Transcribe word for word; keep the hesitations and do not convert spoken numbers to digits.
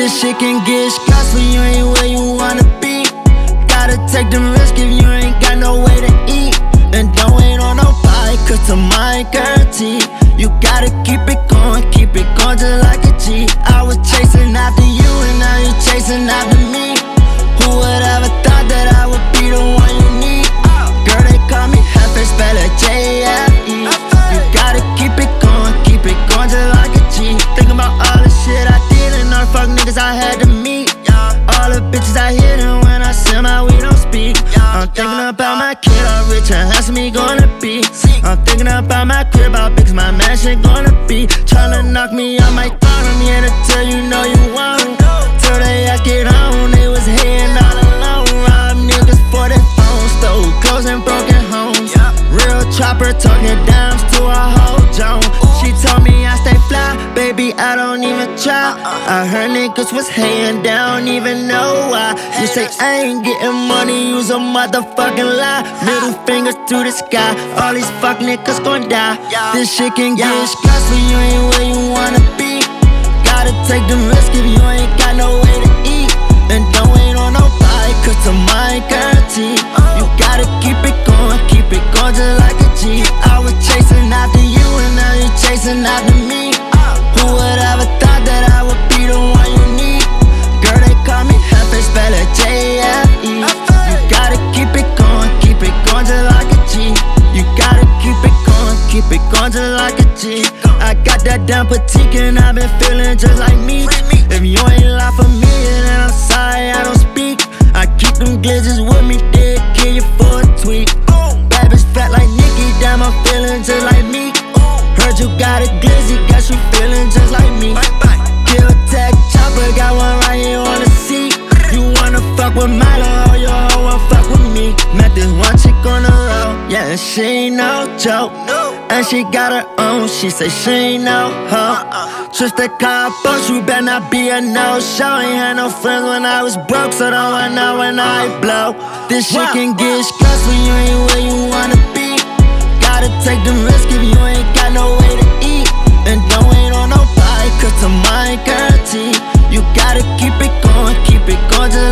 This shit can get stressful, you ain't where you wanna be. Gotta take them risks if you ain't got no way to eat. And don't wait on nobody, cause tomorrow ain't guaranteed. You gotta keep it going, keep it going just like a G. I was chasing after you and now you chasing after me. Who would ever thought that I would be the one you need? Girl, they call me Hefe, spell it J F E. You gotta keep it going, keep it going just like a G. Think about all the shit I did and all the fuck niggas I had to meet. All the bitches I hit and when I send my we don't speak. I'm thinking about my kid, how rich and handsome he gonna be. I'm thinking about my crib, how big's my mansion gonna be. Tryna knock me on my throne, I'm here to tell you know you won't. Till they ask it on, they was hating all alone. Rob niggas for their phones, stole clothes and broken homes. Real chopper talking dimes to a whole Joan. She told me I stay fly, baby I don't even try. I heard niggas was hating, they don't even know why. You say I ain't getting money, use a motherfucking lie. Middle fingers to the sky, all these fuck niggas gon' die. This shit can get stressful, you ain't where you wanna be. Gotta take them risks if you ain't got no way to eat. And don't wait on nobody, cause tomorrow ain't guaranteed. You gotta keep it going, keep it going just like a G. I was chasing after you and now you chasing after me. Who would ever thought that I would be the one you need? Girl, they call me Hefe, spell it J F E. You gotta keep it going, keep it going just like a G. You gotta keep it going, keep it going just like a G. I got that damn petite and I've been feeling just like me. If you ain't lie for me, then I'm sorry I don't speak. I keep them glitches with me, they'll kill you for a tweet. Bad bitch fat like Nicki, damn I'm feeling just like me. Heard you got a glizzy, guess you feeling just like me. Kill tag chopper, got one right here on the seat. You wanna fuck with Milo, or your hoe wanna fuck with me. Met this one chick on the road, yeah, and she ain't no joke. And she got her own, she say she ain't no hoe. Just a car boss, you better not be a no-show. Ain't had no friends when I was broke, so don't wanna know when I blow. This shit can get stressful, you ain't where you wanna be. Gotta take them risks if you ain't got no way to eat. And don't wait on nobody, cause tomorrow ain't guaranteed. You gotta keep it going, keep it going just